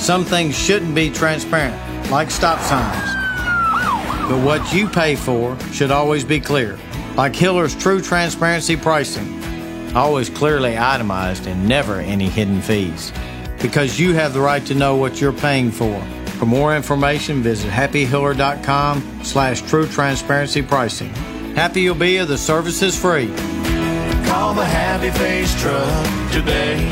Some things shouldn't be transparent, like stop signs. But what you pay for should always be clear, like Hiller's True Transparency Pricing. Always clearly itemized and never any hidden fees. Because you have the right to know what you're paying for. For more information, visit happyhiller.com/true transparency pricing. Happy you'll be if the service is free. Call the Happy Face Truck today.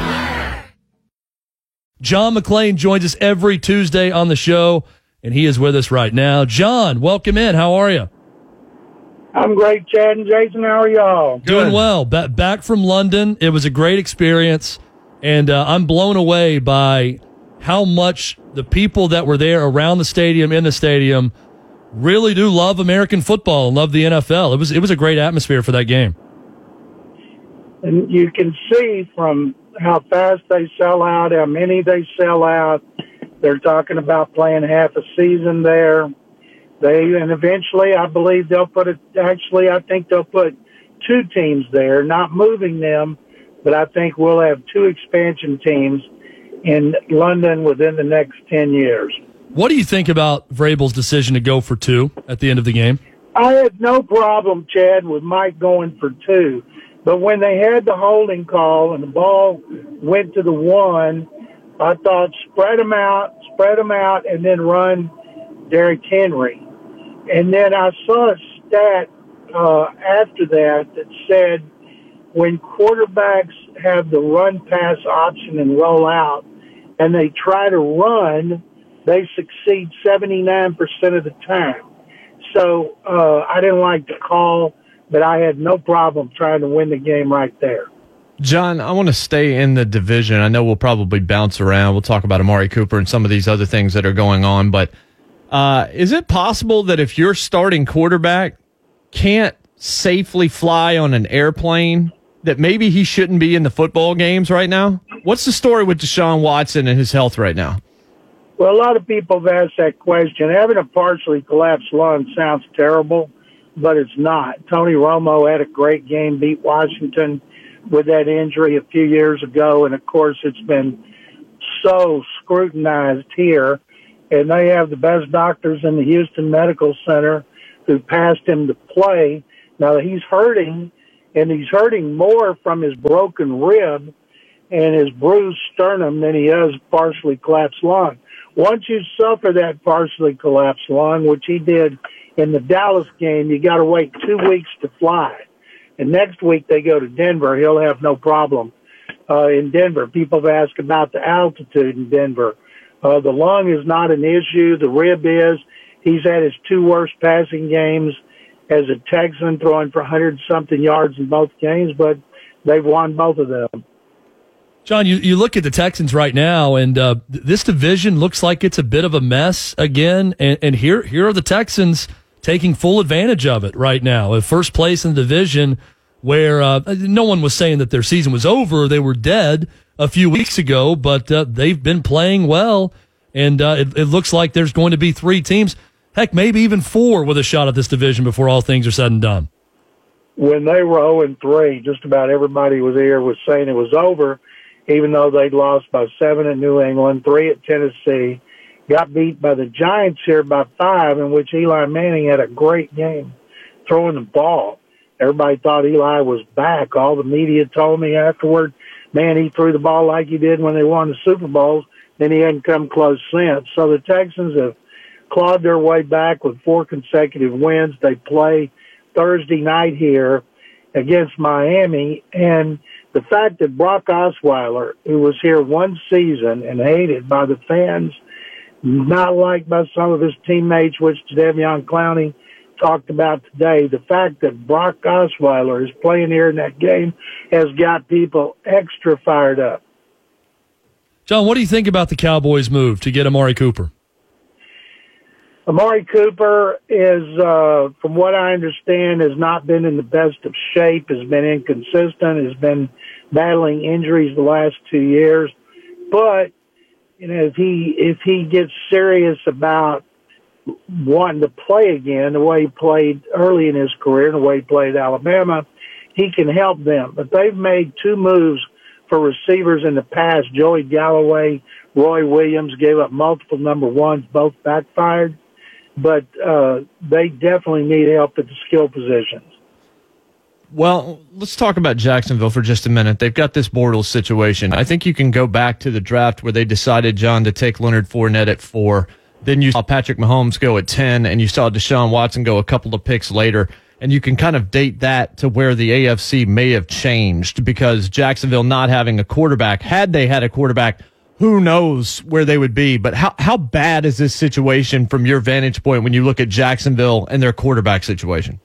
John McClain joins us every Tuesday on the show, and he is with us right now. John, welcome in. How are you? I'm great, Chad and Jason. How are y'all? Doing well. Back from London. It was a great experience, and I'm blown away by how much the people that were there around the stadium, in the stadium, really do love American football and love the NFL. It was a great atmosphere for that game. And you can see from how fast they sell out, how many they sell out. They're talking about playing half a season there. And eventually, I believe they'll put it. Actually, I think they'll put two teams there, not moving them, but I think we'll have two expansion teams in London within the next 10 years. What do you think about Vrabel's decision to go for two at the end of the game? I had no problem, Chad, with Mike going for two. But when they had the holding call and the ball went to the one, I thought spread them out, and then run Derrick Henry. And then I saw a stat after that said when quarterbacks have the run-pass option and roll out and they try to run, they succeed 79% of the time. So I didn't like the call, but I had no problem trying to win the game right there. John, I want to stay in the division. I know we'll probably bounce around. We'll talk about Amari Cooper and some of these other things that are going on, but is it possible that if your starting quarterback can't safely fly on an airplane, that maybe he shouldn't be in the football games right now? What's the story with Deshaun Watson and his health right now? Well, a lot of people have asked that question. Having a partially collapsed lung sounds terrible, but it's not. Tony Romo had a great game, beat Washington with that injury a few years ago, and of course it's been so scrutinized here. And they have the best doctors in the Houston Medical Center who passed him to play. Now he's hurting, and he's hurting more from his broken rib and his bruised sternum than he has partially collapsed lung. Once you suffer that partially collapsed lung, which he did in the Dallas game, you got to wait 2 weeks to fly. And next week they go to Denver. He'll have no problem in Denver. People have asked about the altitude in Denver. The lung is not an issue. The rib is. He's had his two worst passing games as a Texan, throwing for 100-something yards in both games, but they've won both of them. John, you look at the Texans right now, and this division looks like it's a bit of a mess again. And here are the Texans taking full advantage of it right now. At first place in the division, where no one was saying that their season was over. They were dead a few weeks ago, but they've been playing well, and it looks like there's going to be three teams, heck, maybe even four with a shot at this division before all things are said and done. When they were 0-3, just about everybody was here was saying it was over, even though they'd lost by 7 at New England, 3 at Tennessee, got beat by the Giants here by 5, in which Eli Manning had a great game throwing the ball. Everybody thought Eli was back. All the media told me afterward, man, he threw the ball like he did when they won the Super Bowls, then he hadn't come close since. So the Texans have clawed their way back with 4 consecutive wins. They play Thursday night here against Miami, and the fact that Brock Osweiler, who was here one season and hated by the fans, not liked by some of his teammates, which Jadeveon Clowney talked about today, the fact that Brock Osweiler is playing here in that game has got people extra fired up. John, what do you think about the Cowboys' move to get Amari Cooper? Amari Cooper is, from what I understand, has not been in the best of shape, has been inconsistent, has been battling injuries the last 2 years. But, you know, if he gets serious about wanting to play again the way he played early in his career, the way he played at Alabama, he can help them. But they've made 2 moves for receivers in the past. Joey Galloway, Roy Williams gave up multiple number ones, both backfired. But they definitely need help at the skill positions. Well, let's talk about Jacksonville for just a minute. They've got this Bortles situation. I think you can go back to the draft where they decided, John, to take Leonard Fournette at 4. Then you saw Patrick Mahomes go at 10, and you saw Deshaun Watson go a couple of picks later. And you can kind of date that to where the AFC may have changed because Jacksonville not having a quarterback, had they had a quarterback, who knows where they would be. But how bad is this situation from your vantage point when you look at Jacksonville and their quarterback situation?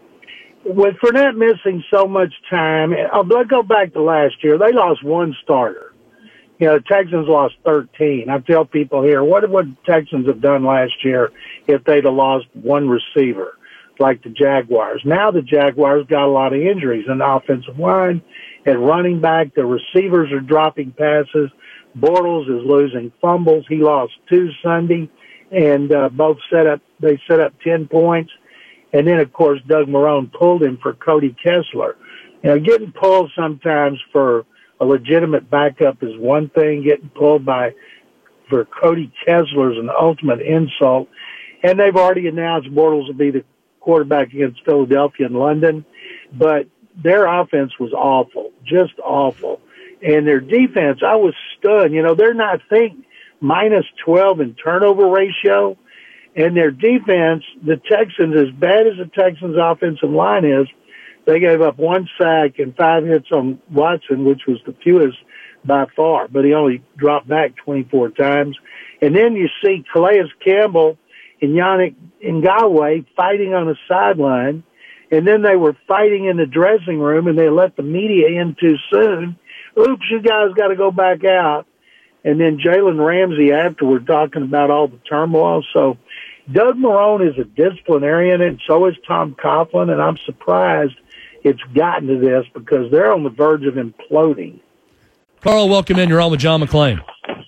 With Fournette missing so much time, let's go back to last year. They lost one starter. You know, the Texans lost 13. I tell people here, what would the Texans have done last year if they'd have lost one receiver like the Jaguars? Now the Jaguars got a lot of injuries in the offensive line. At running back, the receivers are dropping passes. Bortles is losing fumbles. He lost 2 Sunday, and they set up 10 points. And then, of course, Doug Marrone pulled him for Cody Kessler. You know, getting pulled sometimes for a legitimate backup is one thing. Getting pulled for Cody Kessler is an ultimate insult. And they've already announced Bortles will be the quarterback against Philadelphia and London. But their offense was awful, just awful. And their defense, I was stunned. You know, they're not minus 12 in turnover ratio. And their defense, the Texans, as bad as the Texans' offensive line is, they gave up 1 sack and 5 hits on Watson, which was the fewest by far, but he only dropped back 24 times. And then you see Calais Campbell and Yannick Ngakoue fighting on the sideline, and then they were fighting in the dressing room, and they let the media in too soon. Oops, you guys got to go back out. And then Jalen Ramsey afterward talking about all the turmoil. So Doug Marrone is a disciplinarian, and so is Tom Coughlin, and I'm surprised it's gotten to this because they're on the verge of imploding. Carl, welcome in. You're on with John McClain.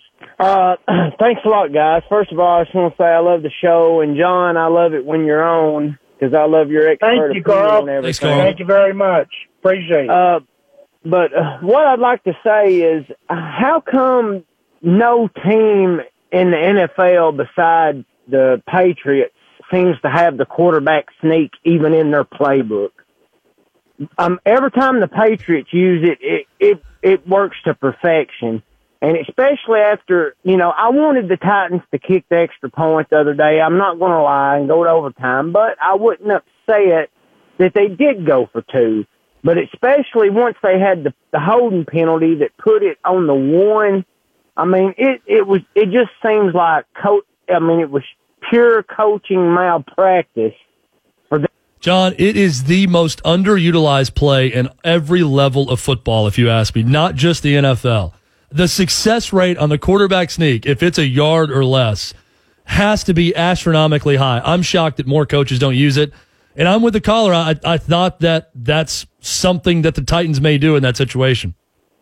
Thanks a lot, guys. First of all, I just want to say I love the show, and John, I love it when you're on because I love your expert Thank you, Carl. Thanks, Carl. Thank you very much. Appreciate it. But what I'd like to say is, how come no team in the NFL besides the Patriots seems to have the quarterback sneak even in their playbook? Every time the Patriots use it works to perfection. And especially after, I wanted the Titans to kick the extra point the other day. I'm not going to lie and go to overtime, but I wouldn't upset that they did go for 2. But especially once they had the holding penalty that put it on the 1, I mean, it just seems like, it was pure coaching malpractice. John, it is the most underutilized play in every level of football, if you ask me, not just the NFL. The success rate on the quarterback sneak, if it's a yard or less, has to be astronomically high. I'm shocked that more coaches don't use it. And I'm with the caller. I thought that's something that the Titans may do in that situation.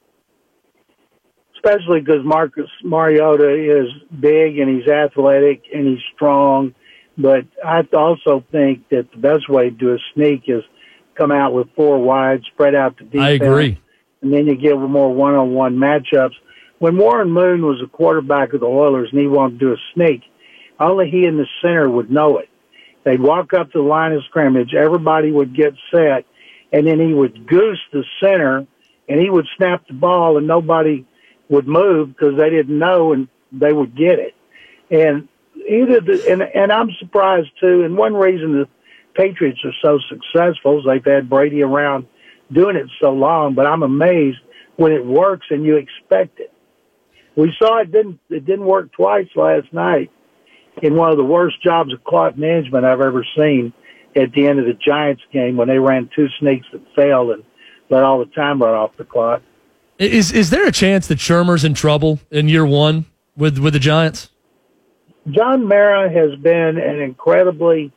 Especially because Marcus Mariota is big and he's athletic and he's strong. But I also think that the best way to do a sneak is come out with 4 wide, spread out the defense. I agree. And then you get more one-on-one matchups. When Warren Moon was the quarterback of the Oilers and he wanted to do a sneak, only he and the center would know it. They'd walk up to the line of scrimmage, everybody would get set, and then he would goose the center, and he would snap the ball, and nobody would move because they didn't know, and they would get it. And and I'm surprised, too, and one reason the Patriots are so successful is they've had Brady around doing it so long, but I'm amazed when it works and you expect it. We saw it didn't work twice last night in one of the worst jobs of clock management I've ever seen at the end of the Giants game when they ran 2 sneaks that failed and let all the time run off the clock. Is there a chance that Shermer's in trouble in year 1 with the Giants? John Mara has been an incredibly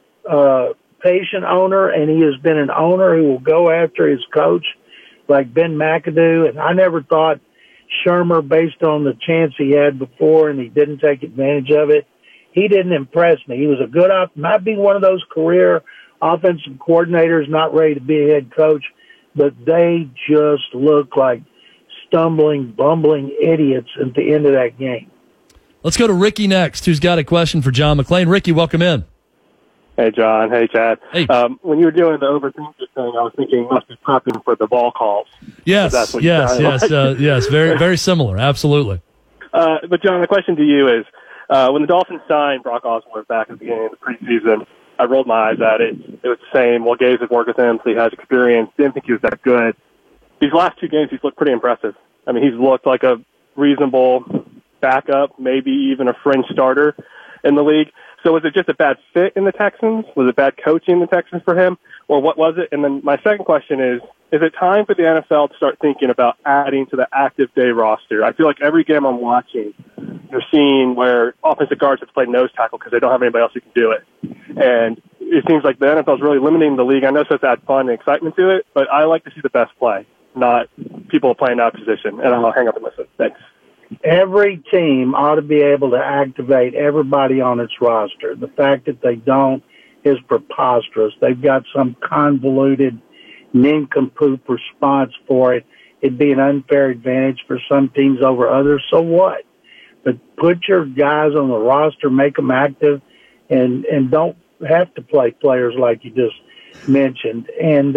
patient owner, and he has been an owner who will go after his coach like Ben McAdoo. And I never thought Shermer, based on the chance he had before and he didn't take advantage of it, he didn't impress me. He was a good might be one of those career offensive coordinators not ready to be a head coach, but they just look like stumbling, bumbling idiots at the end of that game. Let's go to Ricky next, who's got a question for John McClain. Ricky, welcome in. Hey, John. Hey, Chad. Hey. When you were doing the overthinking thing, I was thinking you must be prepping for the ball calls. Yes, That's what yes, very, very similar. Absolutely. But, John, the question to you is, when the Dolphins signed Brock Osweiler back at the beginning of the preseason, I rolled my eyes at it. It was the same. Well, Gaze had worked with him, so he has experience. Didn't think he was that good. These last 2 games, he's looked pretty impressive. I mean, he's looked like a reasonable backup, maybe even a fringe starter in the league. So was it just a bad fit in the Texans? Was it bad coaching in the Texans for him? Or what was it? And then my second question is it time for the NFL to start thinking about adding to the active day roster? I feel like every game I'm watching, you're seeing where offensive guards have to play nose tackle because they don't have anybody else who can do it. And it seems like the NFL is really limiting the league. I know it's supposed to add fun and excitement to it, but I like to see the best play, not people playing out of position. And I'll hang up and listen. Thanks. Every team ought to be able to activate everybody on its roster. The fact that they don't is preposterous. They've got some convoluted, nincompoop response for it. It'd be an unfair advantage for some teams over others. So what? But put your guys on the roster, make them active, and don't have to play players like you just mentioned. And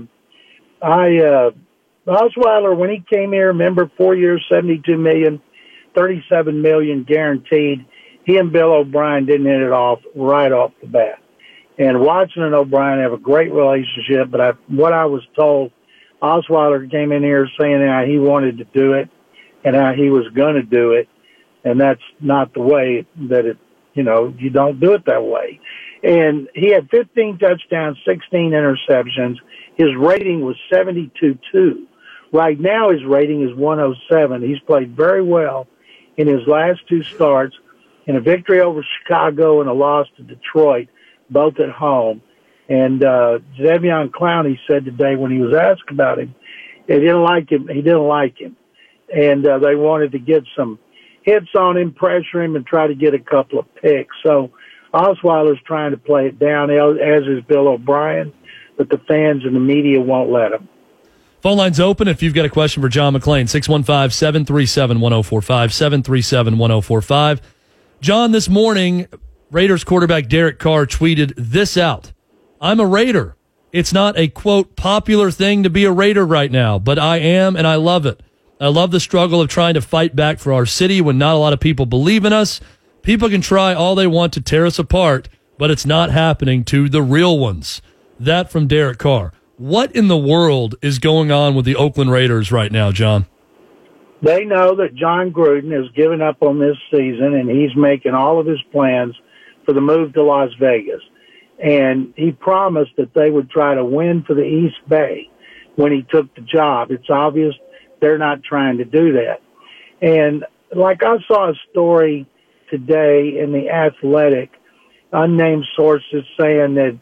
Osweiler, when he came here, remember 4 years, $72 million, $37 million guaranteed. He and Bill O'Brien didn't hit it off right off the bat. And Watson and O'Brien have a great relationship, but what I was told, Osweiler came in here saying how he wanted to do it and how he was going to do it, and that's not the way that it, you don't do it that way. And he had 15 touchdowns, 16 interceptions. His rating was 72.2. Right now his rating is 107. He's played very well in his last 2 starts, in a victory over Chicago and a loss to Detroit, both at home. And Jadeveon Clowney said today when he was asked about him, they didn't like him. He didn't like him. And they wanted to get some hits on him, pressure him, and try to get a couple of picks. So Osweiler's trying to play it down, as is Bill O'Brien, but the fans and the media won't let him. Phone line's open if you've got a question for John McClain, 615-737-1045, 737-1045. John, this morning, Raiders quarterback Derek Carr tweeted this out. I'm a Raider. It's not a, quote, popular thing to be a Raider right now, but I am, and I love it. I love the struggle of trying to fight back for our city when not a lot of people believe in us. People can try all they want to tear us apart, but it's not happening to the real ones. That from Derek Carr. What in the world is going on with the Oakland Raiders right now, John? They know that John Gruden has given up on this season, and he's making all of his plans for the move to Las Vegas. And he promised that they would try to win for the East Bay when he took the job. It's obvious they're not trying to do that. And like I saw a story today in The Athletic, unnamed sources saying that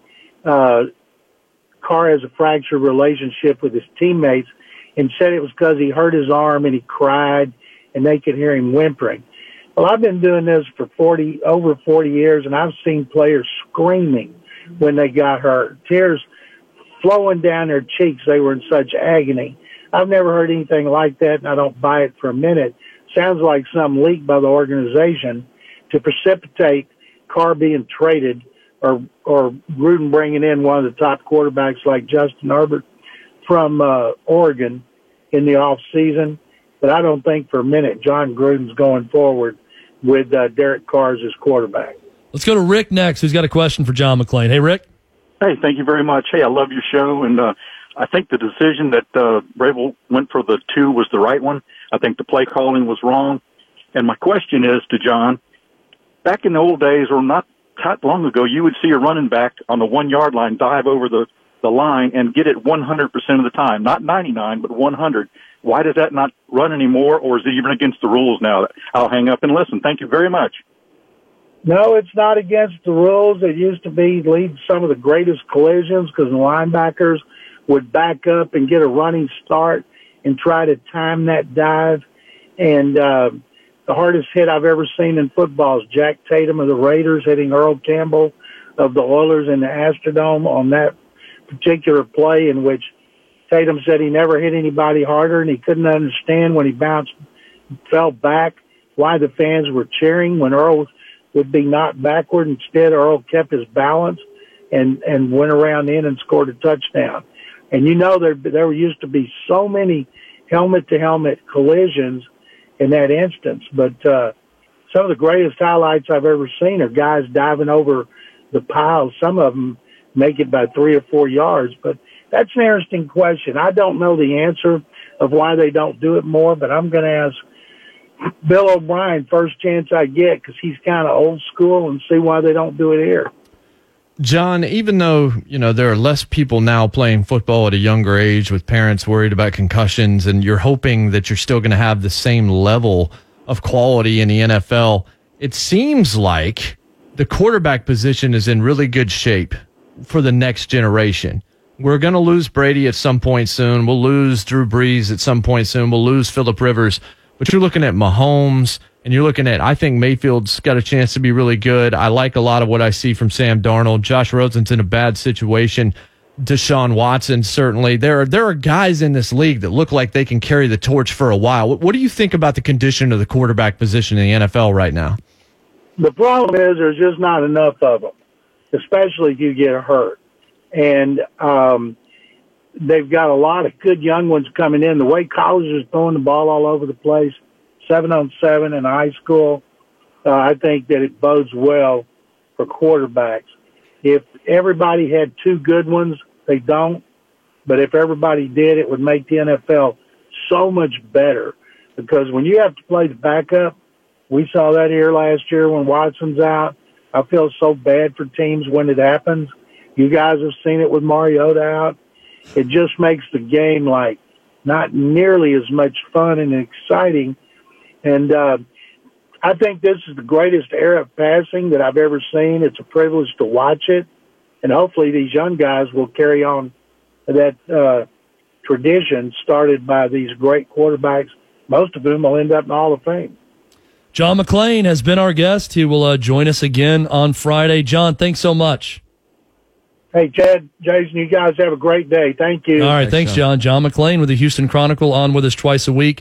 Carr has a fractured relationship with his teammates, and said it was because he hurt his arm and he cried and they could hear him whimpering. Well, I've been doing this for over 40 years, and I've seen players screaming when they got hurt, tears flowing down their cheeks. They were in such agony. I've never heard anything like that, and I don't buy it for a minute. Sounds like some leak by the organization to precipitate Carr being traded or Gruden bringing in one of the top quarterbacks like Justin Herbert from Oregon in the off season. But I don't think for a minute John Gruden's going forward with Derek Carr as his quarterback. Let's go to Rick next, who's got a question for John McClain. Hey, Rick. Hey, thank you very much. Hey, I love your show, and I think the decision that Vrabel went for the 2 was the right one. I think the play calling was wrong. And my question is to John, back in the old days, or not that long ago, you would see a running back on the 1-yard line dive over the line and get it 100% of the time, not 99, but 100. Why does that not run anymore, or is it even against the rules now? I'll hang up and listen. Thank you very much. No, it's not against the rules. It used to be lead some of the greatest collisions because the linebackers would back up and get a running start and try to time that dive. And the hardest hit I've ever seen in football is Jack Tatum of the Raiders hitting Earl Campbell of the Oilers in the Astrodome on that particular play in which Tatum said he never hit anybody harder, and he couldn't understand when he fell back why the fans were cheering when Earl would be knocked backward. Instead, Earl kept his balance and went around in and scored a touchdown. And there used to be so many helmet-to-helmet collisions in that instance. But some of the greatest highlights I've ever seen are guys diving over the piles. Some of them make it by 3 or 4 yards. But that's an interesting question. I don't know the answer of why they don't do it more, but I'm going to ask Bill O'Brien first chance I get, because he's kind of old school, and see why they don't do it here. John, even though, there are less people now playing football at a younger age with parents worried about concussions, and you're hoping that you're still going to have the same level of quality in the NFL, it seems like the quarterback position is in really good shape for the next generation. We're going to lose Brady at some point soon. We'll lose Drew Brees at some point soon. We'll lose Phillip Rivers. But you're looking at Mahomes, and you're looking at, I think Mayfield's got a chance to be really good. I like a lot of what I see from Sam Darnold. Josh Rosen's in a bad situation. Deshaun Watson, certainly. There are guys in this league that look like they can carry the torch for a while. What do you think about the condition of the quarterback position in the NFL right now? The problem is there's just not enough of them, especially if you get hurt. And they've got a lot of good young ones coming in. The way colleges are throwing the ball all over the place, 7-on-7 in high school, I think that it bodes well for quarterbacks. If everybody had 2 good ones, they don't. But if everybody did, it would make the NFL so much better. Because when you have to play the backup, we saw that here last year when Watson's out. I feel so bad for teams when it happens. You guys have seen it with Mariota out. It just makes the game like not nearly as much fun and exciting. And I think this is the greatest era of passing that I've ever seen. It's a privilege to watch it. And hopefully these young guys will carry on that tradition started by these great quarterbacks, most of whom will end up in the Hall of Fame. John McClain has been our guest. He will join us again on Friday. John, thanks so much. Hey, Chad, Jason, you guys have a great day. Thank you. All right, thanks, John. John McClain with the Houston Chronicle, on with us twice a week.